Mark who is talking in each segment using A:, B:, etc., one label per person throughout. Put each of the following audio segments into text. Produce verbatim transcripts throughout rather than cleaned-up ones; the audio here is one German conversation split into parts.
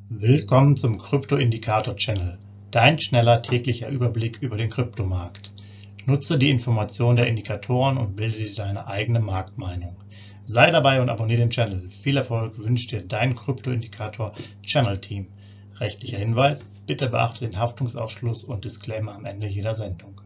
A: Willkommen zum Krypto-Indikator-Channel, dein schneller täglicher Überblick über den Kryptomarkt. Nutze die Informationen der Indikatoren und bilde dir deine eigene Marktmeinung. Sei dabei und abonniere den Channel. Viel Erfolg wünscht dir dein Krypto-Indikator-Channel-Team. Rechtlicher Hinweis: Bitte beachte den Haftungsausschluss und Disclaimer am Ende jeder Sendung.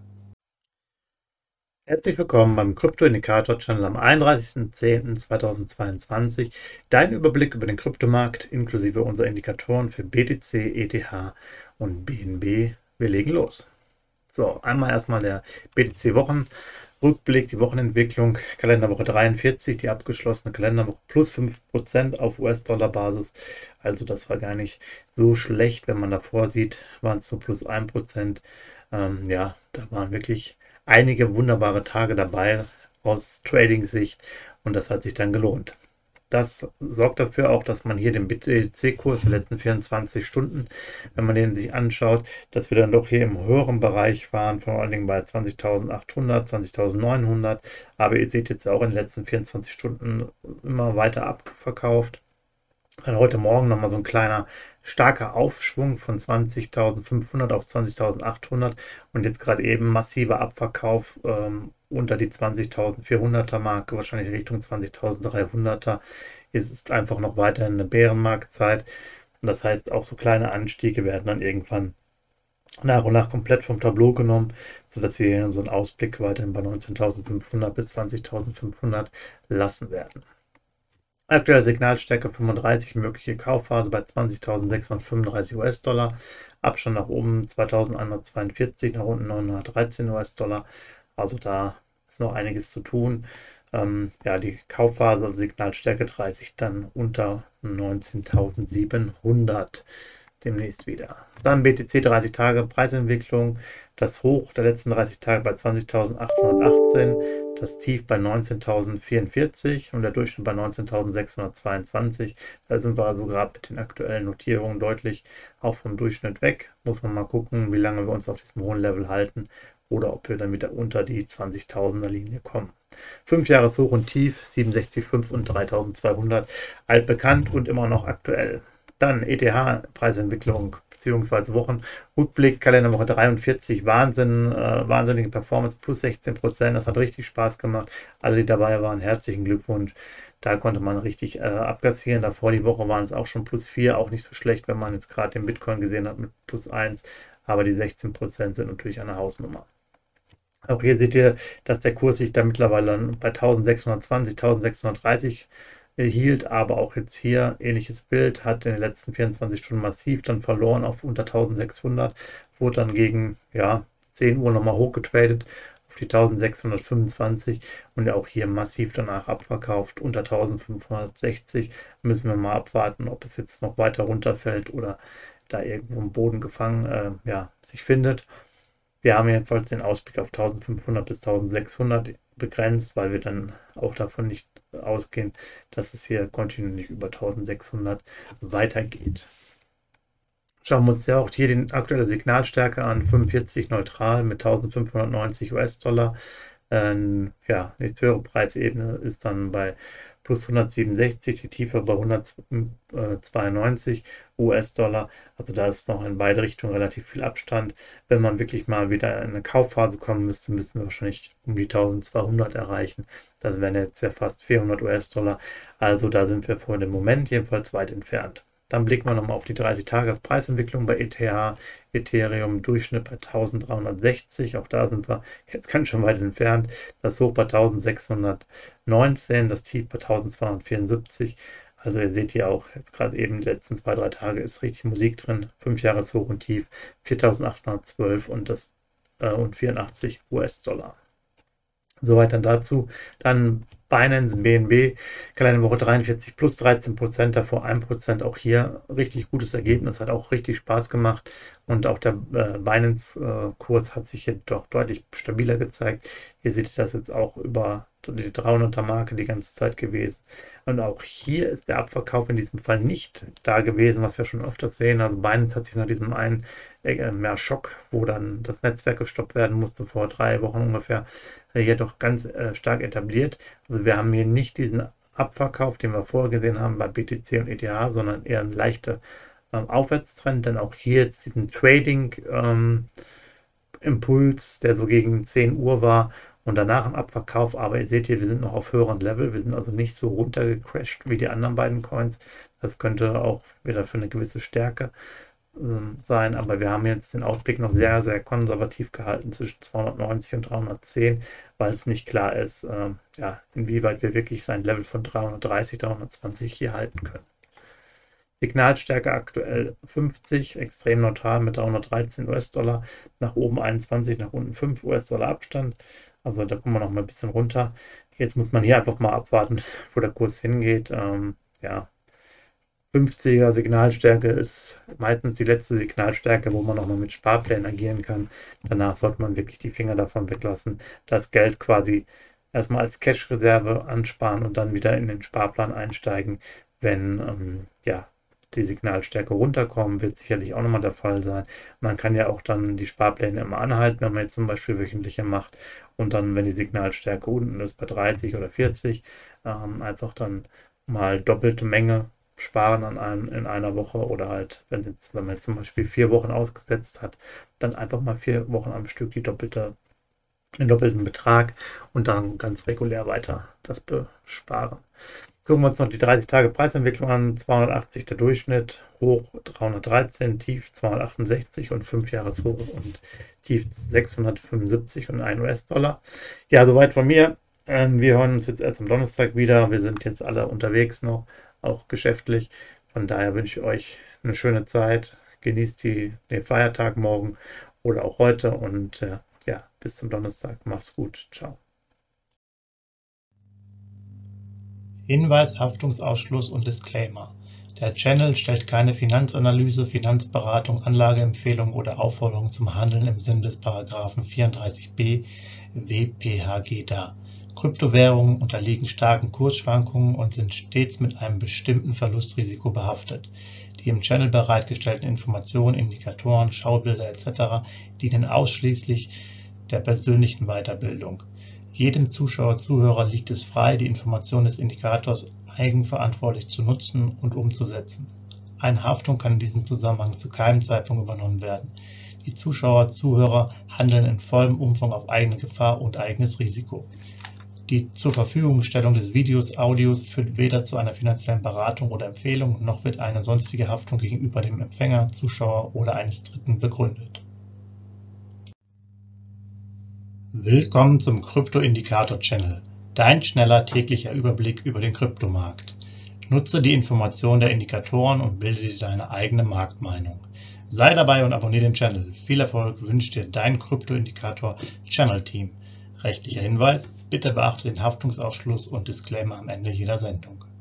B: Herzlich willkommen beim Krypto-Indikator-Channel am einunddreißigsten zehnten zweitausendzweiundzwanzig. Dein Überblick über den Kryptomarkt inklusive unserer Indikatoren für B T C, E T H und B N B. Wir legen los. So, einmal erstmal der B T C-Wochenrückblick, die Wochenentwicklung, Kalenderwoche dreiundvierzig, die abgeschlossene Kalenderwoche plus fünf Prozent auf U S-Dollar-Basis. Also das war gar nicht so schlecht, wenn man davor sieht, waren es nur plus ein Prozent. Ähm, ja, da waren wirklich einige wunderbare Tage dabei aus Trading-Sicht und das hat sich dann gelohnt. Das sorgt dafür auch, dass man hier den B T C-Kurs der letzten vierundzwanzig Stunden, wenn man den sich anschaut, dass wir dann doch hier im höheren Bereich waren, vor allen Dingen bei zwanzigtausendachthundert, zwanzigtausendneunhundert. Aber ihr seht jetzt auch in den letzten vierundzwanzig Stunden immer weiter abverkauft. Dann heute Morgen nochmal so ein kleiner starker Aufschwung von zwanzigtausendfünfhundert auf zwanzigtausendachthundert und jetzt gerade eben massiver Abverkauf ähm, unter die zwanzigtausendvierhunderter Marke, wahrscheinlich Richtung zwanzigtausenddreihunderter. Es ist einfach noch weiterhin eine Bärenmarktzeit und das heißt, auch so kleine Anstiege werden dann irgendwann nach und nach komplett vom Tableau genommen, sodass wir so einen Ausblick weiterhin bei neunzehntausendfünfhundert bis zwanzigtausendfünfhundert lassen werden. Aktuelle Signalstärke fünfunddreißig, mögliche Kaufphase bei zwanzigtausendsechshundertfünfunddreißig US-Dollar, Abstand nach oben zweitausendeinhundertzweiundvierzig, nach unten neunhundertdreizehn US-Dollar, also da ist noch einiges zu tun. Ähm, ja, die Kaufphase, also Signalstärke dreißig, dann unter neunzehntausendsiebenhundert demnächst wieder. Dann B T C dreißig Tage Preisentwicklung, das Hoch der letzten dreißig Tage bei zwanzigtausendachthundertachtzehn, das Tief bei neunzehntausendvierundvierzig und der Durchschnitt bei neunzehntausendsechshundertzweiundzwanzig. Da sind wir also gerade mit den aktuellen Notierungen deutlich auch vom Durchschnitt weg. Muss man mal gucken, wie lange wir uns auf diesem hohen Level halten oder ob wir dann wieder unter die zwanzigtausender Linie kommen. fünf Jahres Hoch und Tief, siebenundsechzig Komma fünf und dreitausendzweihundert, altbekannt und immer noch aktuell. Dann E T H-Preisentwicklung bzw. Wochenrückblick, Kalenderwoche dreiundvierzig, Wahnsinn, äh, wahnsinnige Performance, plus sechzehn Prozent, das hat richtig Spaß gemacht. Alle, die dabei waren, herzlichen Glückwunsch. Da konnte man richtig äh, abkassieren. Davor die Woche waren es auch schon plus vier, auch nicht so schlecht, wenn man jetzt gerade den Bitcoin gesehen hat mit plus eins, aber die sechzehn Prozent sind natürlich eine Hausnummer. Auch hier seht ihr, dass der Kurs sich da mittlerweile bei eintausendsechshundertzwanzig, eintausendsechshundertdreißig hielt, aber auch jetzt hier ähnliches Bild, hat in den letzten vierundzwanzig Stunden massiv dann verloren auf unter eintausendsechshundert, wurde dann gegen ja, zehn Uhr nochmal hochgetradet auf die eintausendsechshundertfünfundzwanzig und auch hier massiv danach abverkauft unter eintausendfünfhundertsechzig. Müssen wir mal abwarten, ob es jetzt noch weiter runterfällt oder da irgendwo im Boden gefangen äh, ja, sich findet. Wir haben jedenfalls den Ausblick auf eintausendfünfhundert bis eintausendsechshundert begrenzt, weil wir dann auch davon nicht ausgehen, dass es hier kontinuierlich über eintausendsechshundert weitergeht. Schauen wir uns ja auch hier die aktuelle Signalstärke an, fünfundvierzig neutral mit eintausendfünfhundertneunzig US-Dollar. Ähm, ja, die höhere Preisebene ist dann bei plus hundertsiebenundsechzig, die Tiefe bei hundertzweiundneunzig US-Dollar. Also da ist noch in beide Richtungen relativ viel Abstand. Wenn man wirklich mal wieder in eine Kaufphase kommen müsste, müssten wir wahrscheinlich um die eintausendzweihundert erreichen. Das wären jetzt ja fast vierhundert US-Dollar. Also da sind wir vor dem Moment jedenfalls weit entfernt. Dann blicken wir nochmal auf die dreißig Tage Preisentwicklung bei E T H, Ethereum, Durchschnitt bei eintausenddreihundertsechzig. Auch da sind wir jetzt ganz schön weit entfernt. Das Hoch bei eintausendsechshundertneunzehn, das Tief bei eintausendzweihundertvierundsiebzig. Also ihr seht hier auch jetzt gerade eben die letzten zwei, drei Tage ist richtig Musik drin. fünf Jahres Hoch und Tief, viertausendachthundertzwölf und, das, äh, und vierundachtzig US-Dollar. Soweit dann dazu. Dann Binance, B N B, Kalenderwoche dreiundvierzig plus dreizehn Prozent, davor ein Prozent. Auch hier richtig gutes Ergebnis, hat auch richtig Spaß gemacht. Und auch der äh, Binance-Kurs hat sich hier doch deutlich stabiler gezeigt. Hier seht ihr das jetzt auch über die dreihunderter Marke die ganze Zeit gewesen. Und auch hier ist der Abverkauf in diesem Fall nicht da gewesen, was wir schon öfters sehen. Also Binance hat sich nach diesem einen äh, mehr Schock, wo dann das Netzwerk gestoppt werden musste, vor drei Wochen ungefähr, äh, hier doch ganz äh, stark etabliert. Also wir haben hier nicht diesen Abverkauf, den wir vorher gesehen haben bei B T C und E T H, sondern eher eine leichte ähm, Aufwärtstrend, denn auch hier jetzt diesen Trading-Impuls, ähm, der so gegen zehn Uhr war und danach im Abverkauf, aber ihr seht hier, wir sind noch auf höheren Level, wir sind also nicht so runtergecrashed wie die anderen beiden Coins. Das könnte auch wieder für eine gewisse Stärke ähm, sein, aber wir haben jetzt den Ausblick noch sehr, sehr konservativ gehalten zwischen zweihundertneunzig und dreihundertzehn, weil es nicht klar ist, ähm, ja, inwieweit wir wirklich sein Level von dreihundertdreißig, dreihundertzwanzig hier halten können. Signalstärke aktuell fünfzig, extrem neutral mit dreihundertdreizehn US-Dollar, nach oben einundzwanzig, nach unten fünf US-Dollar Abstand. Also da kommen wir noch mal ein bisschen runter. Jetzt muss man hier einfach mal abwarten, wo der Kurs hingeht. Ähm, ja, fünfziger Signalstärke ist meistens die letzte Signalstärke, wo man nochmal mit Sparplänen agieren kann. Danach sollte man wirklich die Finger davon weglassen, das Geld quasi erstmal als Cash-Reserve ansparen und dann wieder in den Sparplan einsteigen, wenn ähm, ja, die Signalstärke runterkommen, wird sicherlich auch nochmal der Fall sein. Man kann ja auch dann die Sparpläne immer anhalten, wenn man jetzt zum Beispiel wöchentliche macht und dann, wenn die Signalstärke unten ist, bei dreißig oder vierzig, ähm, einfach dann mal doppelte Menge sparen an einem, in einer Woche oder halt, wenn, jetzt, wenn man jetzt zum Beispiel vier Wochen ausgesetzt hat, dann einfach mal vier Wochen am Stück die doppelte, den doppelten Betrag und dann ganz regulär weiter das besparen. Gucken wir uns noch die dreißig Tage Preisentwicklung an. zweihundertachtzig der Durchschnitt, hoch dreihundertdreizehn, tief zweihundertachtundsechzig und fünf Jahreshoch und tief sechshundertfünfundsiebzig und ein US-Dollar. Ja, soweit von mir. Ähm, wir hören uns jetzt erst am Donnerstag wieder. Wir sind jetzt alle unterwegs noch, auch geschäftlich. Von daher wünsche ich euch eine schöne Zeit. Genießt die, den Feiertag morgen oder auch heute und äh, ja, bis zum Donnerstag. Macht's gut. Ciao.
A: Hinweis, Haftungsausschluss und Disclaimer. Der Channel stellt keine Finanzanalyse, Finanzberatung, Anlageempfehlung oder Aufforderung zum Handeln im Sinne des Paragraphen vierunddreißig b W P H G dar. Kryptowährungen unterliegen starken Kursschwankungen und sind stets mit einem bestimmten Verlustrisiko behaftet. Die im Channel bereitgestellten Informationen, Indikatoren, Schaubilder et cetera dienen ausschließlich der persönlichen Weiterbildung. Jedem Zuschauer, Zuhörer liegt es frei, die Information des Indikators eigenverantwortlich zu nutzen und umzusetzen. Eine Haftung kann in diesem Zusammenhang zu keinem Zeitpunkt übernommen werden. Die Zuschauer, Zuhörer handeln in vollem Umfang auf eigene Gefahr und eigenes Risiko. Die zur Verfügungstellung des Videos, Audios führt weder zu einer finanziellen Beratung oder Empfehlung, noch wird eine sonstige Haftung gegenüber dem Empfänger, Zuschauer oder eines Dritten begründet. Willkommen zum Krypto-Indikator-Channel, dein schneller täglicher Überblick über den Kryptomarkt. Nutze die Informationen der Indikatoren und bilde dir deine eigene Marktmeinung. Sei dabei und abonniere den Channel. Viel Erfolg wünscht dir dein Krypto-Indikator-Channel-Team. Rechtlicher Hinweis: Bitte beachte den Haftungsausschluss und Disclaimer am Ende jeder Sendung.